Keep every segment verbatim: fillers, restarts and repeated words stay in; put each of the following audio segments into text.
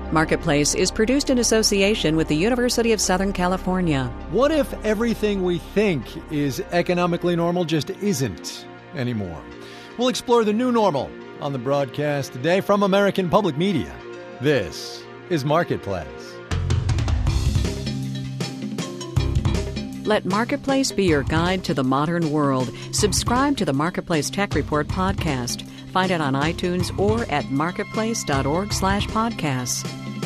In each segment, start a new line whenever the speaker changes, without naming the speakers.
Marketplace is produced in association with the University of Southern California.
What if everything we think is economically normal just isn't anymore? We'll explore the new normal on the broadcast today from American Public Media. This is Marketplace.
Let Marketplace be your guide to the modern world. Subscribe to the Marketplace Tech Report podcast. Find it on iTunes or at marketplace.org slash podcasts.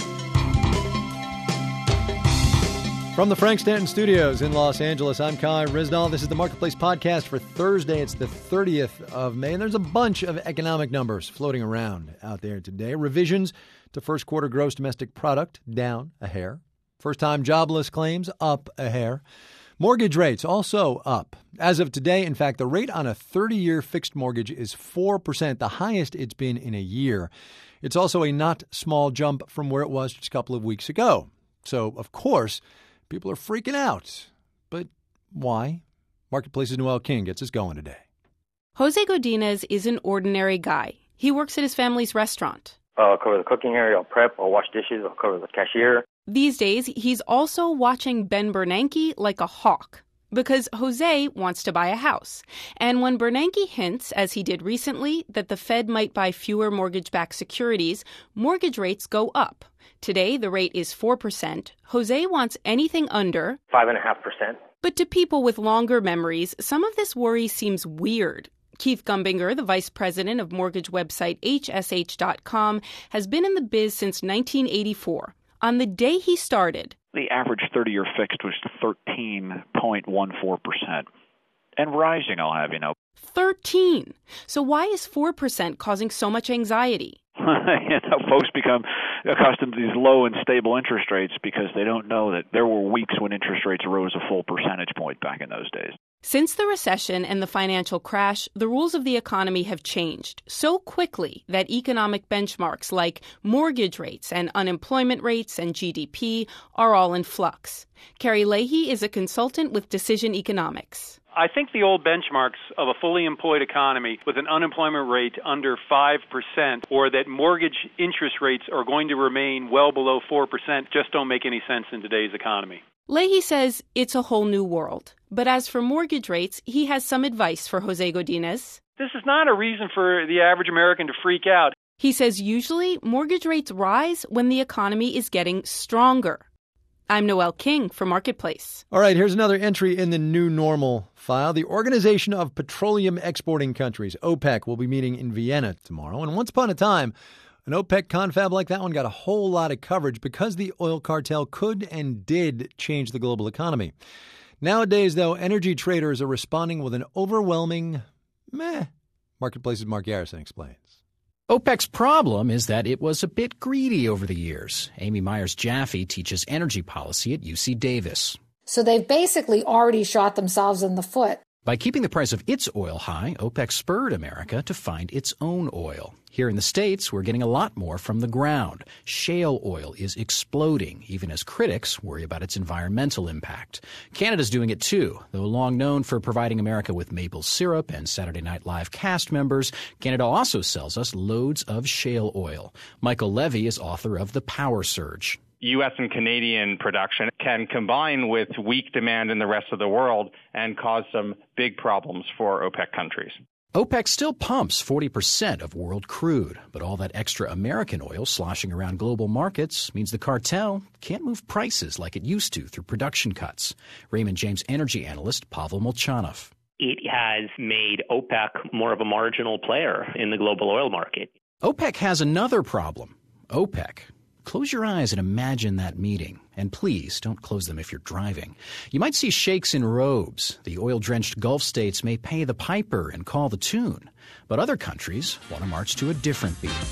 From the Frank Stanton Studios in Los Angeles, I'm Kai Ryssdal. This is the Marketplace podcast for Thursday. It's the thirtieth of May, and there's a bunch of economic numbers floating around out there today. Revisions to first quarter gross domestic product down a hair. First-time jobless claims up a hair. Mortgage rates also up. As of today, in fact, the rate on a thirty-year fixed mortgage is four percent, the highest it's been in a year. It's also a not small jump from where it was just a couple of weeks ago. So, of course, people are freaking out. But why? Marketplace's Noel King gets us going today.
Jose Godinez is an ordinary guy. He works at his family's restaurant.
I'll cover the cooking area, I'll prep, I'll wash dishes, I'll cover the cashier.
These days, he's also watching Ben Bernanke like a hawk because Jose wants to buy a house. And when Bernanke hints, as he did recently, that the Fed might buy fewer mortgage-backed securities, mortgage rates go up. Today, the rate is four percent. Jose wants anything under
five point five percent.
But to people with longer memories, some of this worry seems weird. Keith Gumbinger, the vice president of mortgage website H S H dot com, has been in the biz since nineteen eighty-four. On the day he started,
the average thirty-year fixed was thirteen point one four percent. And rising, I'll have you know.
thirteen. So why is four percent causing so much anxiety?
you know, folks become accustomed to these low and stable interest rates because they don't know that there were weeks when interest rates rose a full percentage point back in those days.
Since the recession and the financial crash, the rules of the economy have changed so quickly that economic benchmarks like mortgage rates and unemployment rates and G D P are all in flux. Carrie Leahy is a consultant with Decision Economics.
I think the old benchmarks of a fully employed economy with an unemployment rate under five percent or that mortgage interest rates are going to remain well below four percent just don't make any sense in today's economy.
Leahy says it's a whole new world. But as for mortgage rates, he has some advice for Jose Godinez.
This is not a reason for the average American to freak out.
He says usually mortgage rates rise when the economy is getting stronger. I'm Noel King for Marketplace.
All right, here's another entry in the new normal file. The Organization of Petroleum Exporting Countries, OPEC, will be meeting in Vienna tomorrow. And once upon a time, an OPEC confab like that one got a whole lot of coverage because the oil cartel could and did change the global economy. Nowadays, though, energy traders are responding with an overwhelming meh. Marketplace's Mark Garrison explains.
OPEC's problem is that it was a bit greedy over the years. Amy Myers-Jaffe teaches energy policy at U C Davis.
So they've basically already shot themselves in the foot.
By keeping the price of its oil high, OPEC spurred America to find its own oil. Here in the States, we're getting a lot more from the ground. Shale oil is exploding, even as critics worry about its environmental impact. Canada's doing it too. Though long known for providing America with maple syrup and Saturday Night Live cast members, Canada also sells us loads of shale oil. Michael Levy is author of The Power Surge.
U S and Canadian production can combine with weak demand in the rest of the world and cause some big problems for OPEC countries.
OPEC still pumps forty percent of world crude, but all that extra American oil sloshing around global markets means the cartel can't move prices like it used to through production cuts. Raymond James energy analyst Pavel Molchanov.
It has made OPEC more of a marginal player in the global oil market.
OPEC has another problem. OPEC. Close your eyes and imagine that meeting. And please, don't close them if you're driving. You might see sheikhs in robes. The oil-drenched Gulf states may pay the piper and call the tune. But other countries want to march to a different beat.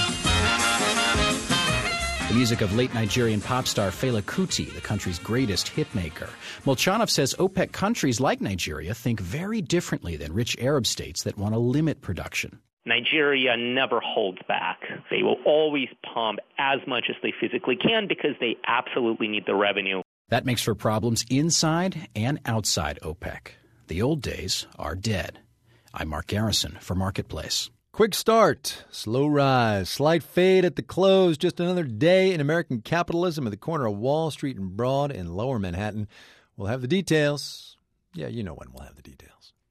The music of late Nigerian pop star Fela Kuti, the country's greatest hitmaker. Molchanov says OPEC countries like Nigeria think very differently than rich Arab states that want to limit production.
Nigeria never holds back. They will always pump as much as they physically can because they absolutely need the revenue.
That makes for problems inside and outside OPEC. The old days are dead. I'm Mark Garrison for Marketplace.
Quick start, slow rise, slight fade at the close. Just another day in American capitalism at the corner of Wall Street and Broad in Lower Manhattan. We'll have the details. Yeah, you know when we'll have the details.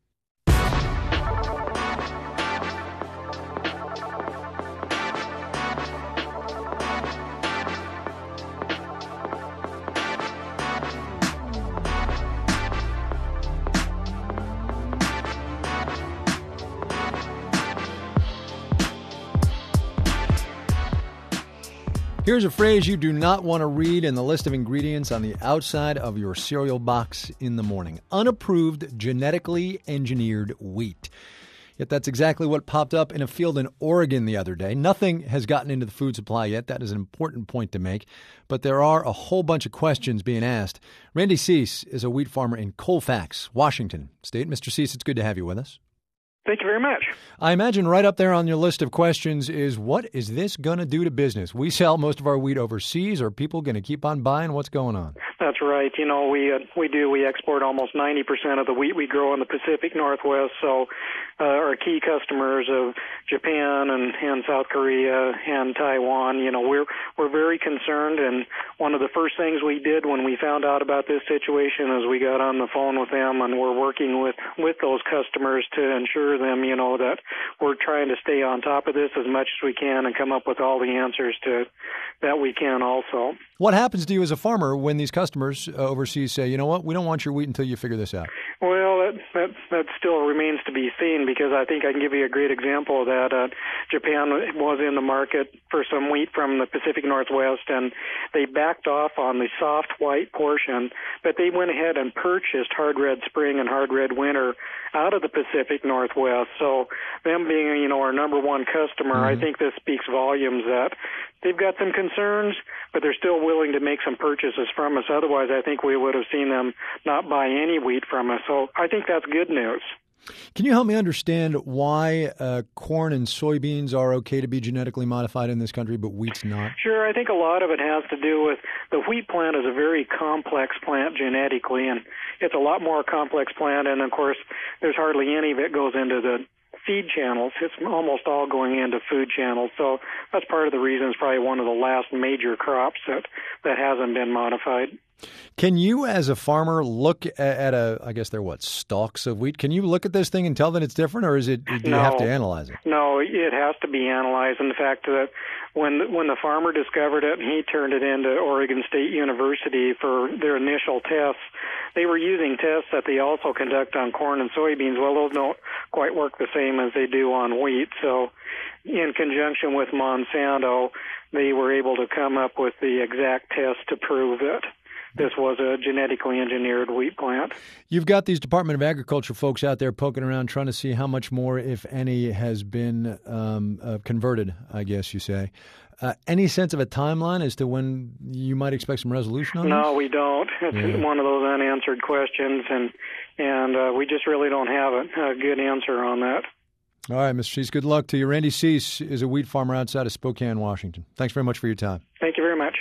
Here's a phrase you do not want to read in the list of ingredients on the outside of your cereal box in the morning. Unapproved, genetically engineered wheat. Yet that's exactly what popped up in a field in Oregon the other day. Nothing has gotten into the food supply yet. That is an important point to make. But there are a whole bunch of questions being asked. Randy Cease is a wheat farmer in Colfax, Washington State. Mister Cease, it's good to have you with us.
Thank you very much.
I imagine right up there on your list of questions is, what is this going to do to business? We sell most of our wheat overseas. Are people going to keep on buying? What's going on?
That's right. You know, we uh, we do. We export almost ninety percent of the wheat we grow in the Pacific Northwest. So uh, our key customers of Japan and, and South Korea and Taiwan, you know, we're we're very concerned. And one of the first things we did when we found out about this situation is we got on the phone with them, and we're working with, with those customers to ensure them, you know, that we're trying to stay on top of this as much as we can and come up with all the answers to that we can also.
What happens to you as a farmer when these customers uh, overseas say, you know what, we don't want your wheat until you figure this out?
Well, that, that that still remains to be seen, because I think I can give you a great example of that. Uh, Japan was in the market for some wheat from the Pacific Northwest, and they backed off on the soft white portion, but they went ahead and purchased hard red spring and hard red winter out of the Pacific Northwest. So them being, you know, our number one customer, mm-hmm. I think this speaks volumes that they've got some concerns, but they're still willing to make some purchases from us. Otherwise, I think we would have seen them not buy any wheat from us. So I think that's good news.
Can you help me understand why uh, corn and soybeans are okay to be genetically modified in this country, but wheat's not?
Sure. I think a lot of it has to do with the wheat plant is a very complex plant genetically, and it's a lot more complex plant. And, of course, there's hardly any of it goes into the feed channels. It's almost all going into food channels. So that's part of the reason it's probably one of the last major crops that, that hasn't been modified.
Can you, as a farmer, look at a, I guess they're what, stalks of wheat? Can you look at this thing and tell that it's different, or is it, do you
no,
have to analyze it?
No, it has to be analyzed. In fact, that when when the farmer discovered it and he turned it into Oregon State University for their initial tests, they were using tests that they also conduct on corn and soybeans. Well, those don't quite work the same as they do on wheat. So in conjunction with Monsanto, they were able to come up with the exact test to prove that this was a genetically engineered wheat plant.
You've got these Department of Agriculture folks out there poking around trying to see how much more, if any, has been um, uh, converted, I guess you say. Uh, any sense of a timeline as to when you might expect some resolution on
no,
this?
No, we don't. It's yeah. one of those unanswered questions, and and uh, we just really don't have a, a good answer on that.
All right, Mister Cease, good luck to you. Randy Cease is a wheat farmer outside of Spokane, Washington. Thanks very much for your time.
Thank you very much.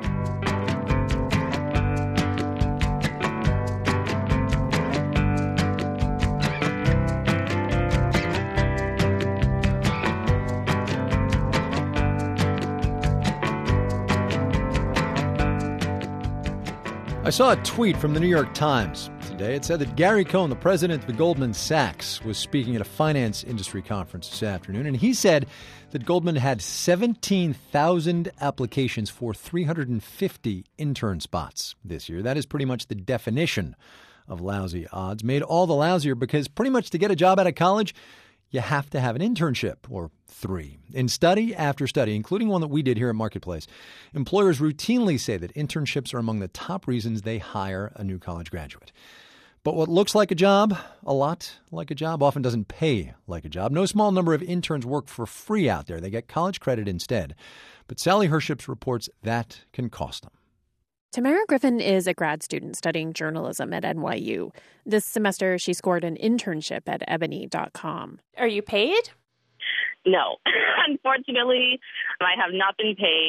I saw a tweet from the New York Times today. It said that Gary Cohn, the president of Goldman Sachs, was speaking at a finance industry conference this afternoon, and he said that Goldman had seventeen thousand applications for three hundred fifty intern spots this year. That is pretty much the definition of lousy odds, made all the lousier because pretty much to get a job out of college, you have to have an internship or three. In study after study, including one that we did here at Marketplace, employers routinely say that internships are among the top reasons they hire a new college graduate. But what looks like a job, a lot like a job, often doesn't pay like a job. No small number of interns work for free out there. They get college credit instead. But Sally Herships reports that can cost them.
Tamara Griffin is a grad student studying journalism at N Y U. This semester, she scored an internship at ebony dot com.
Are you paid?
No. Unfortunately, I have not been paid.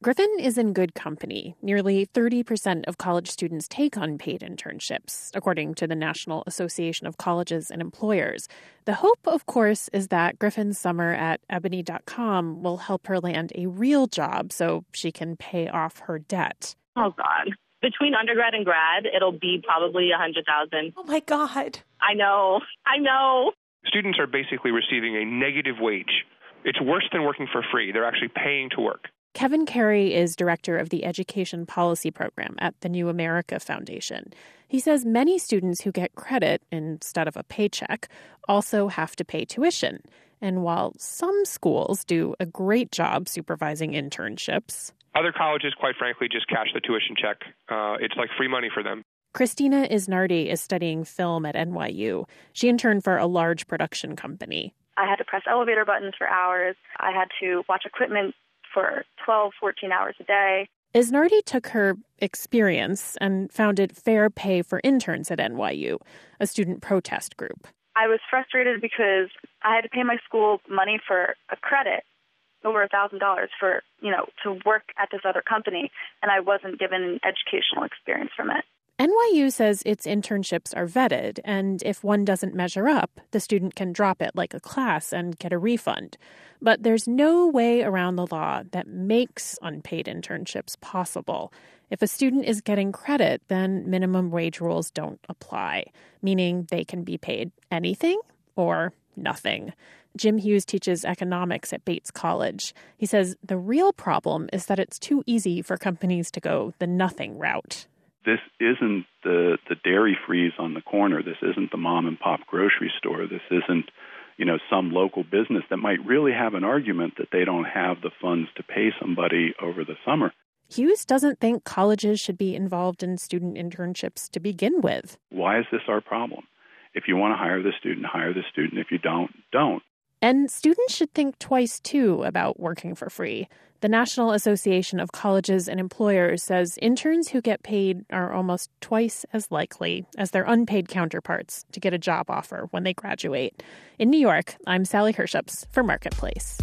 Griffin is in good company. Nearly thirty percent of college students take unpaid internships, according to the National Association of Colleges and Employers. The hope, of course, is that Griffin's summer at ebony dot com will help her land a real job so she can pay off her debt.
Oh, God. Between undergrad and grad, it'll be probably one hundred thousand dollars.
Oh, my God.
I know. I know.
Students are basically receiving a negative wage. It's worse than working for free. They're actually paying to work.
Kevin Carey is director of the Education Policy Program at the New America Foundation. He says many students who get credit instead of a paycheck also have to pay tuition. And while some schools do a great job supervising internships,
other colleges, quite frankly, just cash the tuition check. Uh, it's like free money for them.
Christina Isnardi is studying film at N Y U. She interned for a large production company.
I had to press elevator buttons for hours. I had to watch equipment for twelve, fourteen hours a day.
Isnardi took her experience and founded Fair Pay for Interns at N Y U, a student protest group.
I was frustrated because I had to pay my school money for a credit, over one thousand dollars for, you know, to work at this other company, and I wasn't given an educational experience from it.
N Y U says its internships are vetted, and if one doesn't measure up, the student can drop it like a class and get a refund. But there's no way around the law that makes unpaid internships possible. If a student is getting credit, then minimum wage rules don't apply, meaning they can be paid anything or nothing. Jim Hughes teaches economics at Bates College. He says the real problem is that it's too easy for companies to go the nothing route.
This isn't the, the dairy freeze on the corner. This isn't the mom and pop grocery store. This isn't, you know, some local business that might really have an argument that they don't have the funds to pay somebody over the summer.
Hughes doesn't think colleges should be involved in student internships to begin with.
Why is this our problem? If you want to hire the student, hire the student. If you don't, don't.
And students should think twice, too, about working for free. The National Association of Colleges and Employers says interns who get paid are almost twice as likely as their unpaid counterparts to get a job offer when they graduate. In New York, I'm Sally Herships for Marketplace.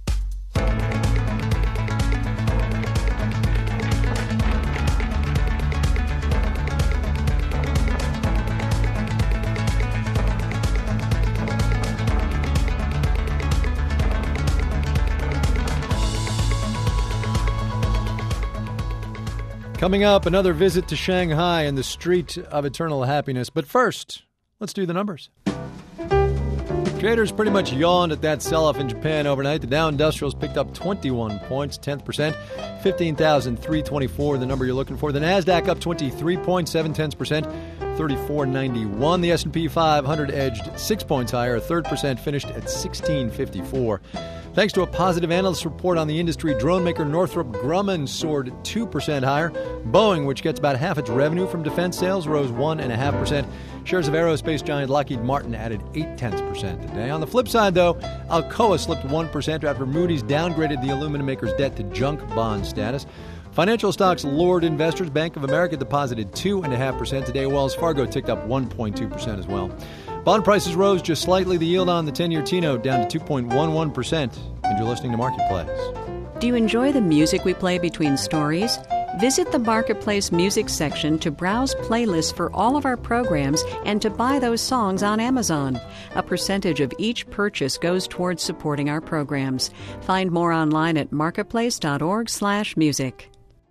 Coming up, another visit to Shanghai and the Street of Eternal Happiness. But first, let's do the numbers. Traders pretty much yawned at that sell-off in Japan overnight. The Dow Industrials picked up twenty-one points, tenth percent, fifteen thousand three hundred twenty-four, the number you're looking for. The Nasdaq up twenty-three point seven tenths percent, thirty-four ninety-one. The S and P five hundred edged six points higher, a third percent, finished at sixteen fifty-four. Thanks to a positive analyst report on the industry, drone maker Northrop Grumman soared two percent higher. Boeing, which gets about half its revenue from defense sales, rose one point five percent. Shares of aerospace giant Lockheed Martin added eight tenths percent today. On the flip side, though, Alcoa slipped one percent after Moody's downgraded the aluminum maker's debt to junk bond status. Financial stocks lured investors. Bank of America deposited two point five percent today. Wells Fargo ticked up one point two percent as well. Bond prices rose just slightly. The yield on the ten-year T-note down to two point one one percent. And you're listening to Marketplace.
Do you enjoy the music we play between stories? Visit the Marketplace music section to browse playlists for all of our programs and to buy those songs on Amazon. A percentage of each purchase goes towards supporting our programs. Find more online at marketplace.org slash music.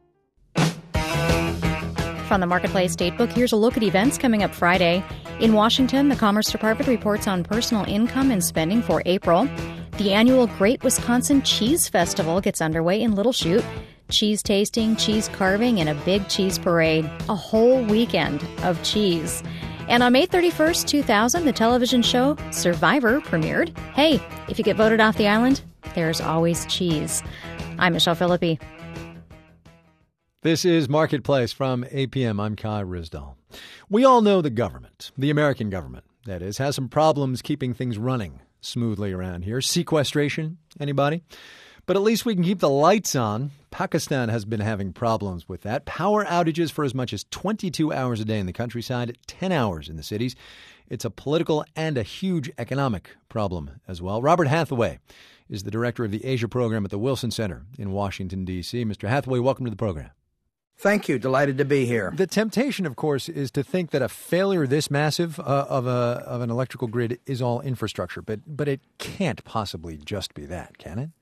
From the Marketplace Datebook, here's a look at events coming up Friday. In Washington, the Commerce Department reports on personal income and spending for April. The annual Great Wisconsin Cheese Festival gets underway in Little Chute. Cheese tasting, cheese carving, and a big cheese parade. A whole weekend of cheese. And on May thirty-first, two thousand, the television show Survivor premiered. Hey, if you get voted off the island, there's always cheese. I'm Michelle Philippi.
This is Marketplace from A P M. I'm Kai Rizdal. We all know the government, the American government, that is, has some problems keeping things running smoothly around here. Sequestration, anybody? But at least we can keep the lights on. Pakistan has been having problems with that. Power outages for as much as twenty-two hours a day in the countryside, ten hours in the cities. It's a political and a huge economic problem as well. Robert Hathaway is the director of the Asia program at the Wilson Center in Washington, D C Mister Hathaway, welcome to the program.
Thank you. Delighted to be here.
The temptation, of course, is to think that a failure this massive uh, of a of an electrical grid is all infrastructure, but but it can't possibly just be that, can it?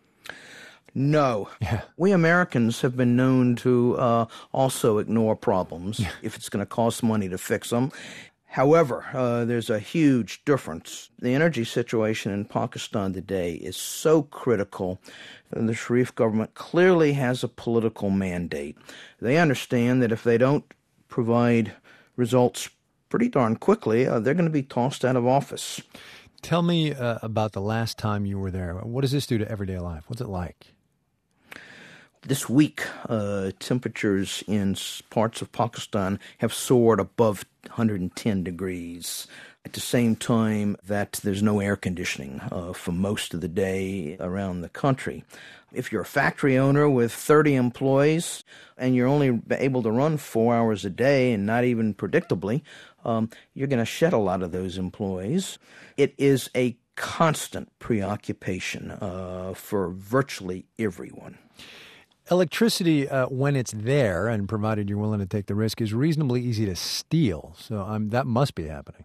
No.
Yeah.
We Americans have been known to uh, also ignore problems yeah. if it's going to cost money to fix them. However, uh, there's a huge difference. The energy situation in Pakistan today is so critical. The Sharif government clearly has a political mandate. They understand that if they don't provide results pretty darn quickly, uh, they're going to be tossed out of office.
Tell me uh, about the last time you were there. What does this do to everyday life? What's it like?
This week, uh, temperatures in parts of Pakistan have soared above one hundred ten degrees. At the same time that there's no air conditioning uh, for most of the day around the country. If you're a factory owner with thirty employees and you're only able to run four hours a day and not even predictably, um, you're going to shed a lot of those employees. It is a constant preoccupation uh, for virtually everyone.
Electricity, uh, when it's there, and provided you're willing to take the risk, is reasonably easy to steal. So um, that must be happening.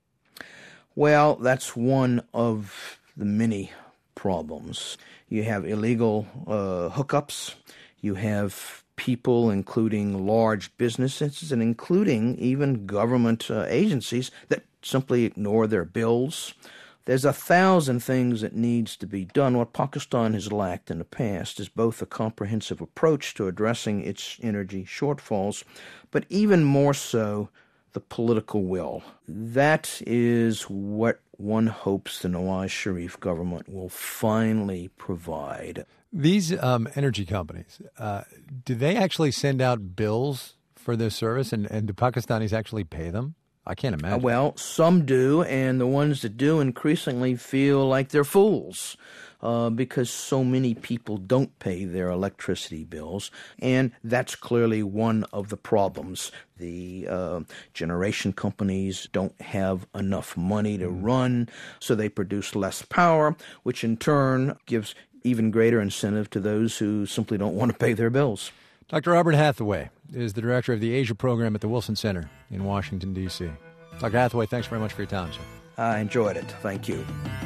Well, that's one of the many problems. You have illegal uh, hookups. You have people, including large businesses and including even government uh, agencies, that simply ignore their bills. There's a thousand things that needs to be done. What Pakistan has lacked in the past is both a comprehensive approach to addressing its energy shortfalls, but even more so, the political will. That is what one hopes the Nawaz Sharif government will finally provide.
These um, energy companies, uh, do they actually send out bills for this service, and, and do Pakistanis actually pay them? I can't imagine.
Uh, well, some do, and the ones that do increasingly feel like they're fools uh, because so many people don't pay their electricity bills, and that's clearly one of the problems. The uh, generation companies don't have enough money to run, so they produce less power, which in turn gives even greater incentive to those who simply don't want to pay their bills.
Doctor Robert Hathaway is the director of the Asia program at the Wilson Center in Washington, D C Doctor Hathaway, thanks very much for your time, sir.
I enjoyed it. Thank you.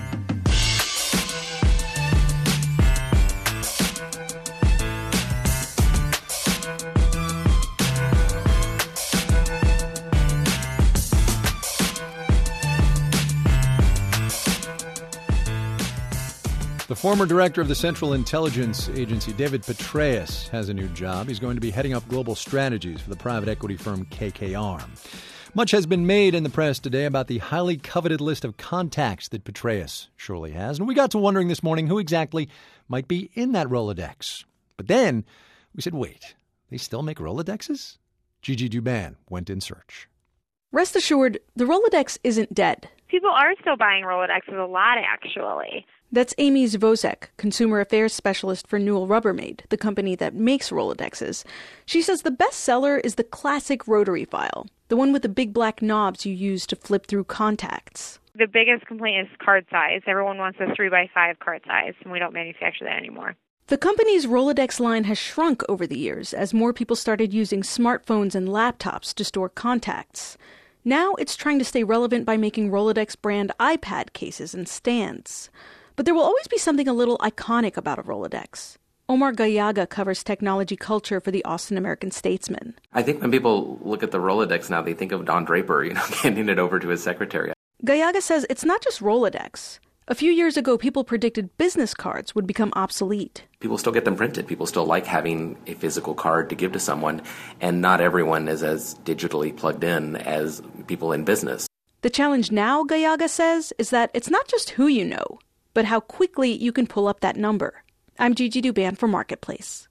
The former director of the Central Intelligence Agency, David Petraeus, has a new job. He's going to be heading up global strategies for the private equity firm K K R. Much has been made in the press today about the highly coveted list of contacts that Petraeus surely has. And we got to wondering this morning who exactly might be in that Rolodex. But then we said, wait, they still make Rolodexes? Gigi Douban went in search.
Rest assured, the Rolodex isn't dead.
People are still buying Rolodexes a lot, actually.
That's Amy Zvozek, consumer affairs specialist for Newell Rubbermaid, the company that makes Rolodexes. She says the best seller is the classic rotary file, the one with the big black knobs you use to flip through contacts.
The biggest complaint is card size. Everyone wants a three by five card size, and we don't manufacture that anymore.
The company's Rolodex line has shrunk over the years as more people started using smartphones and laptops to store contacts. Now it's trying to stay relevant by making Rolodex brand iPad cases and stands. But there will always be something a little iconic about a Rolodex. Omar Gallaga covers technology culture for the Austin American-Statesman.
I think when people look at the Rolodex now, they think of Don Draper, you know, handing it over to his secretary.
Gallaga says it's not just Rolodex. A few years ago, people predicted business cards would become obsolete.
People still get them printed. People still like having a physical card to give to someone, and not everyone is as digitally plugged in as people in business.
The challenge now, Gallaga says, is that it's not just who you know, but how quickly you can pull up that number. I'm Gigi Douban for Marketplace.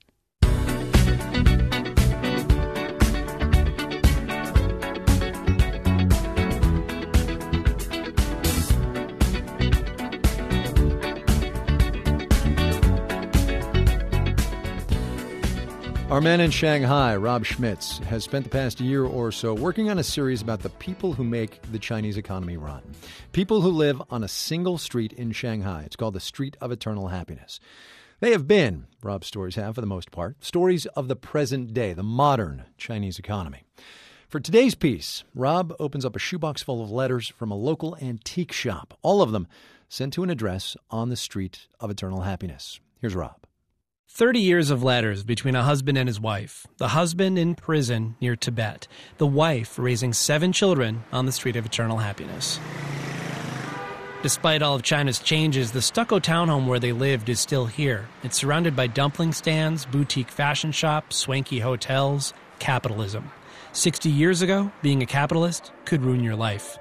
Our man in Shanghai, Rob Schmitz, has spent the past year or so working on a series about the people who make the Chinese economy run. People who live on a single street in Shanghai. It's called the Street of Eternal Happiness. They have been, Rob's stories have for the most part, stories of the present day, the modern Chinese economy. For today's piece, Rob opens up a shoebox full of letters from a local antique shop, all of them sent to an address on the Street of Eternal Happiness. Here's Rob.
Thirty years of letters between a husband and his wife. The husband in prison near Tibet. The wife raising seven children on the Street of Eternal Happiness. Despite all of China's changes, the stucco townhome where they lived is still here. It's surrounded by dumpling stands, boutique fashion shops, swanky hotels, capitalism. Sixty years ago, being a capitalist could ruin your life.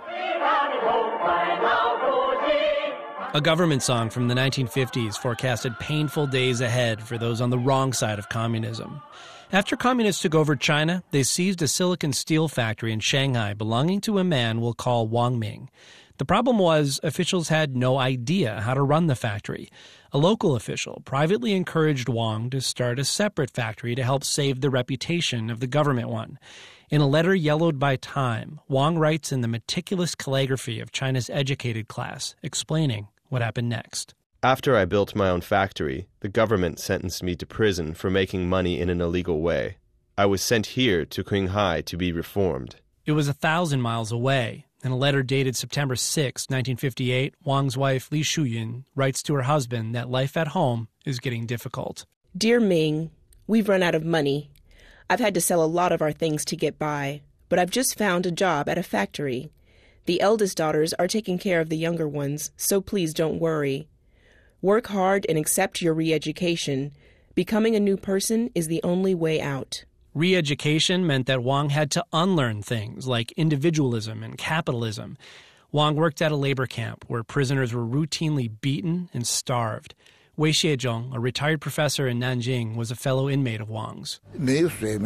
A government song from the nineteen fifties forecasted painful days ahead for those on the wrong side of communism. After communists took over China, they seized a silicon steel factory in Shanghai belonging to a man we'll call Wang Ming. The problem was officials had no idea how to run the factory. A local official privately encouraged Wang to start a separate factory to help save the reputation of the government one. In a letter yellowed by time, Wang writes in the meticulous calligraphy of China's educated class, explaining what happened next.
After I built my own factory, the government sentenced me to prison for making money in an illegal way. I was sent here to Qinghai to be reformed.
It was a thousand miles away. In a letter dated September sixth, nineteen fifty-eight, Wang's wife, Li Shuyun, writes to her husband that life at home is getting difficult.
Dear Ming, we've run out of money. I've had to sell a lot of our things to get by, but I've just found a job at a factory. The eldest daughters are taking care of the younger ones, so please don't worry. Work hard and accept your re-education. Becoming a new person is the only way out.
Re-education meant that Wang had to unlearn things like individualism and capitalism. Wang worked at a labor camp where prisoners were routinely beaten and starved. Wei Xiezhong, a retired professor in Nanjing, was a fellow inmate of Wang's.
The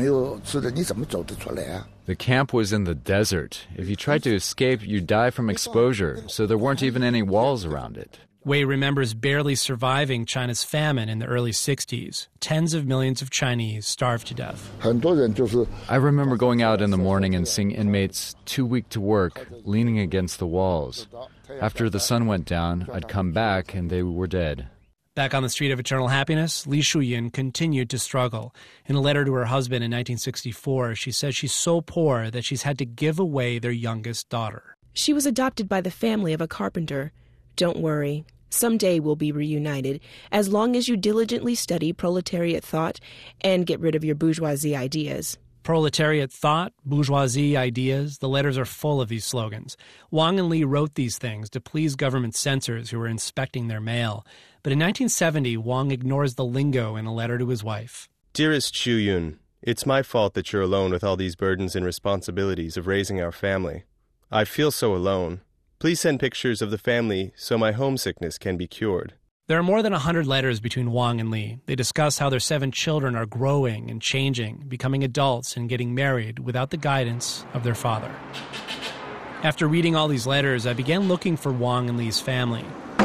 camp was in the desert. If you tried to escape, you'd die from exposure, so there weren't even any walls around it.
Wei remembers barely surviving China's famine in the early sixties. Tens of millions of Chinese starved to death.
I remember going out in the morning and seeing inmates too weak to work, leaning against the walls. After the sun went down, I'd come back and they were dead.
Back on the Street of Eternal Happiness, Li Shuyun continued to struggle. In a letter to her husband in nineteen sixty-four, she says she's so poor that she's had to give away their youngest daughter.
She was adopted by the family of a carpenter. Don't worry. Someday we'll be reunited, as long as you diligently study proletariat thought and get rid of your bourgeoisie ideas.
Proletariat thought, bourgeoisie ideas, the letters are full of these slogans. Wang and Li wrote these things to please government censors who were inspecting their mail. But in nineteen seventy, Wang ignores the lingo in a letter to his wife.
Dearest Shuyun, it's my fault that you're alone with all these burdens and responsibilities of raising our family. I feel so alone. Please send pictures of the family so my homesickness can be cured.
There are more than one hundred letters between Wang and Li. They discuss how their seven children are growing and changing, becoming adults and getting married without the guidance of their father. After reading all these letters, I began looking for Wang and Li's family.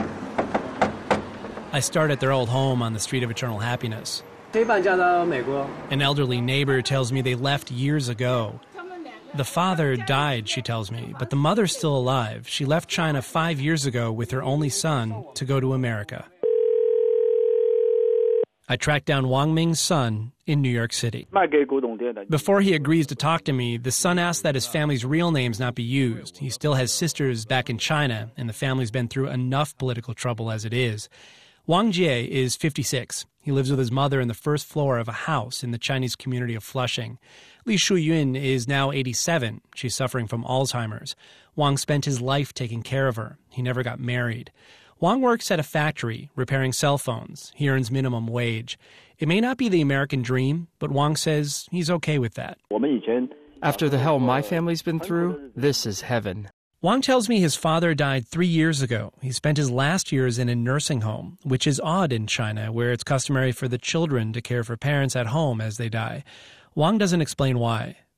I start at their old home on the Street of Eternal Happiness. An elderly neighbor tells me they left years ago. The father died, she tells me, but the mother's still alive. She left China five years ago with her only son to go to America. I tracked down Wang Ming's son in New York City. Before he agrees to talk to me, the son asks that his family's real names not be used. He still has sisters back in China, and the family's been through enough political trouble as it is. Wang Jie is fifty-six. He lives with his mother in the first floor of a house in the Chinese community of Flushing. Li Shuyun is now eighty-seven. She's suffering from Alzheimer's. Wang spent his life taking care of her. He never got married. Wang works at a factory repairing cell phones. He earns minimum wage. It may not be the American dream, but Wang says he's okay with that.
After the hell my family's been through, this is heaven.
Wang tells me his father died three years ago. He spent his last years in a nursing home, which is odd in China, where it's customary for the children to care for parents at home as they die. Wang doesn't explain why.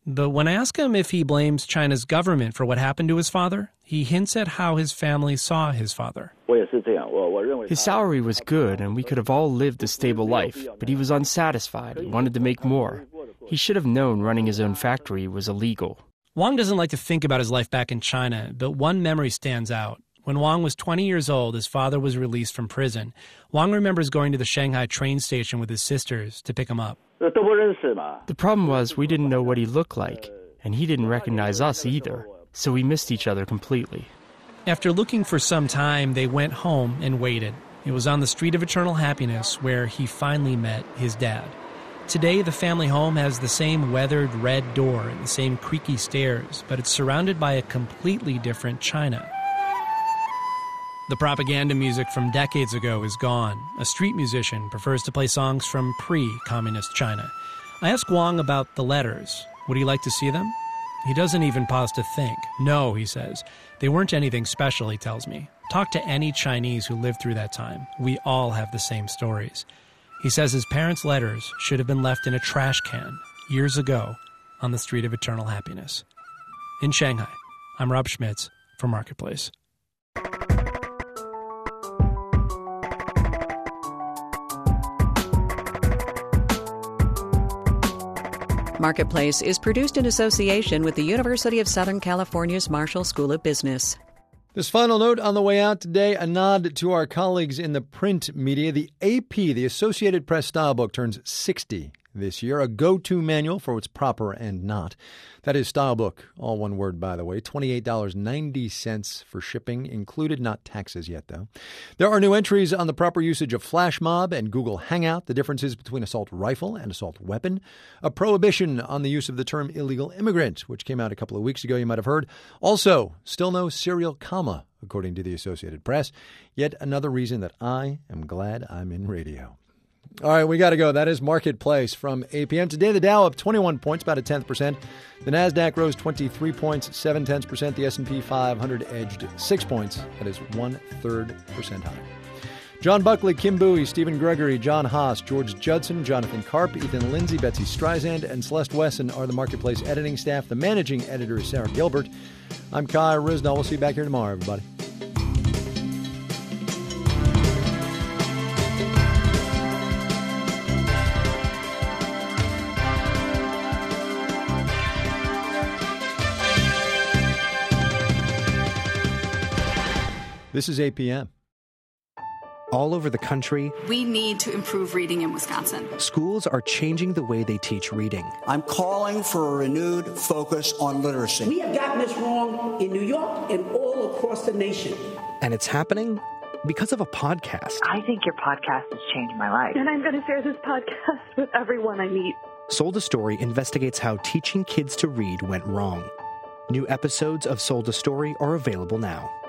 But when I ask him if he blames China's government for what happened to his father, he hints at how his family saw his father.
His salary was good, and we could have all lived a stable life, but he was unsatisfied and wanted to make more. He should have known running his own factory was illegal.
Wang doesn't like to think about his life back in China, but one memory stands out. When Wang was twenty years old, his father was released from prison. Wang remembers going to the Shanghai train station with his sisters to pick him up.
The problem was we didn't know what he looked like, and he didn't recognize us either, so we missed each other completely.
After looking for some time, they went home and waited. It was on the Street of Eternal Happiness where he finally met his dad. Today, the family home has the same weathered red door and the same creaky stairs, but it's surrounded by a completely different China. The propaganda music from decades ago is gone. A street musician prefers to play songs from pre-communist China. I ask Wang about the letters. Would he like to see them? He doesn't even pause to think. No, he says. They weren't anything special, he tells me. Talk to any Chinese who lived through that time. We all have the same stories. He says his parents' letters should have been left in a trash can years ago on the Street of Eternal Happiness. In Shanghai, I'm Rob Schmitz for Marketplace.
Marketplace is produced in association with the University of Southern California's Marshall School of Business.
This final note on the way out today, a nod to our colleagues in the print media. The A P, the Associated Press Style Book, turns sixty this year, a go-to manual for what's proper and not. That is Style Book, all one word, by the way, twenty-eight dollars and ninety cents for shipping included, not taxes yet, though. There are new entries on the proper usage of Flash Mob and Google Hangout, the differences between assault rifle and assault weapon, a prohibition on the use of the term illegal immigrant, which came out a couple of weeks ago, you might have heard. Also, still no serial comma, according to the Associated Press. Yet another reason that I am glad I'm in radio. All right, we got to go. That is Marketplace from A P M. Today, the Dow up twenty-one points, about a tenth percent. The Nasdaq rose twenty-three points, seven tenths percent. The S and P five hundred edged six points. That is one-third percent higher. John Buckley, Kim Bowie, Stephen Gregory, John Haas, George Judson, Jonathan Karp, Ethan Lindsay, Betsy Streisand, and Celeste Wesson are the Marketplace editing staff. The managing editor is Sarah Gilbert. I'm Kai Risnall. We'll see you back here tomorrow, everybody. This is A P M.
All over the country,
we need to improve reading in Wisconsin.
Schools are changing the way they teach reading.
I'm calling for a renewed focus on literacy.
We have gotten this wrong in New York and all across the nation.
And it's happening because of a podcast.
I think your podcast has changed my life.
And I'm going to share this podcast with everyone I meet.
Sold a Story investigates how teaching kids to read went wrong. New episodes of Sold a Story are available now.